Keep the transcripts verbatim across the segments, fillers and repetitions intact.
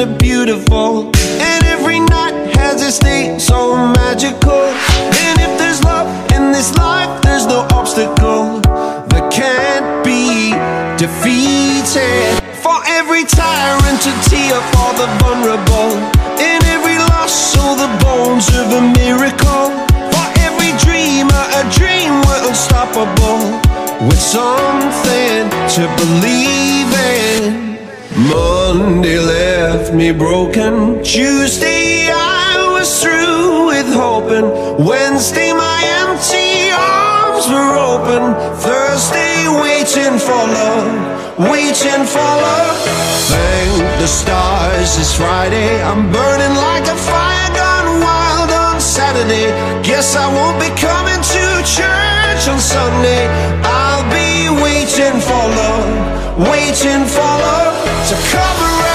kinda beautiful, and every night has its day so magical. And if there's love in this life, there's no obstacle that can't be defeated. For every tyrant to tear for the vulnerable, in every loss so the bones of a miracle. For every dreamer a dream, we're unstoppable, with something to believe in. Monday left me broken, Tuesday I was through with hoping, Wednesday my empty arms were open, Thursday waiting for love, waiting for love. Thank the stars it's Friday, I'm burning like a fire gone wild on Saturday. Guess I won't be coming to church on Sunday. I'll be waiting for love, waiting for love to come around.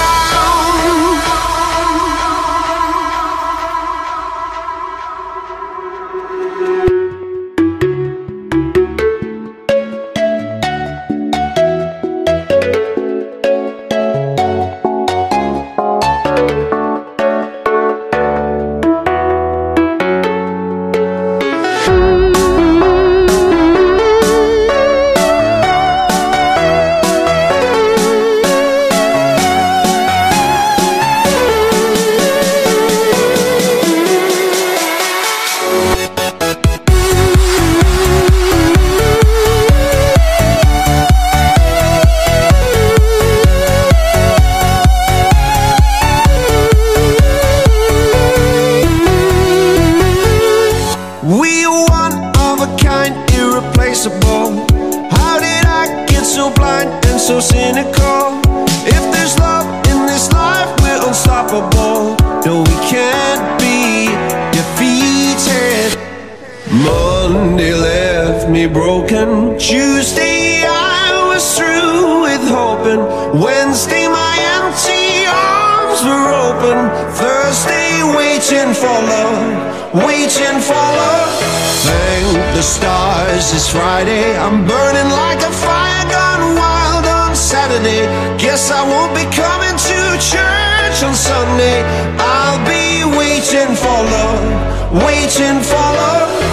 We are one of a kind, irreplaceable. How did I get so blind and so cynical? If there's love in this life, we're unstoppable. No, we can't be defeated. Monday left me broken, Tuesday I was through with hoping, Wednesday my empty arms were open, Thursday waiting for love, waiting for love. Thank the stars it's Friday, I'm burning like a fire gone wild on Saturday. Guess I won't be coming to church on Sunday. I'll be waiting for love, waiting for love